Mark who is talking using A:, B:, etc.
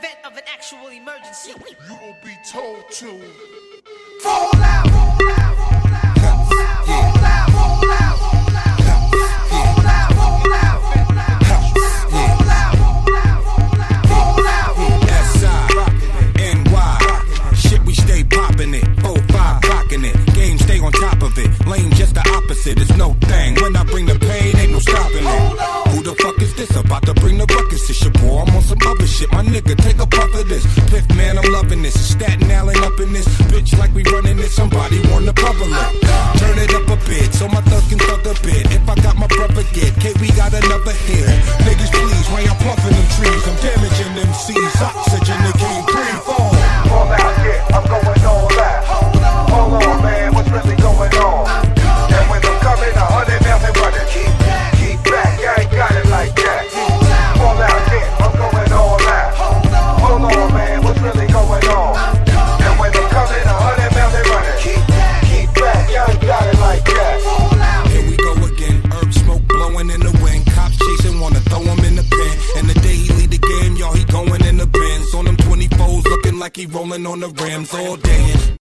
A: event of an actual emergency,
B: you will be told to
A: fall out, fall out, fall out, fall out, fall out, fall out, fall out, fall out, fall out,
C: S-I-N-Y. Shit, we stay popping it. 4-5 rocking it. Game stay on top of it. Lane just the opposite. It's no thing. When I bring the pain, ain't no stopping it. Who the fuck is this? About to bring the ruckus. It's your boy. I'm on some other shit. My nigga, take a puff of this. Piff, man, I'm loving this. Staten Island up in this bitch like we running it. Somebody want the public. Turn it up a bit so my thug can thug a bit. If I got my brother get, K, we got another hit. Niggas, please, why y'all puffing them trees? I'm damaging them seas. Oxygen, they can't breathe. Fall
D: out, yeah, I'm going all out. Hold on, man, what's really going on? And when I'm coming, 100 miles and running. Keep back, I ain't got it like that. Fall out, yeah, I'm going all out. Hold on, man, what's really going on? And when I'm coming, 100 miles and running. Keep back, I ain't got it like that.
C: Here we go again, herb smoke blowing in the wind. Cops chasing, wanna throw him in the pen. And the day he lead the game, y'all, he going in the bins. On them 24s, looking like he rolling on the rims all day.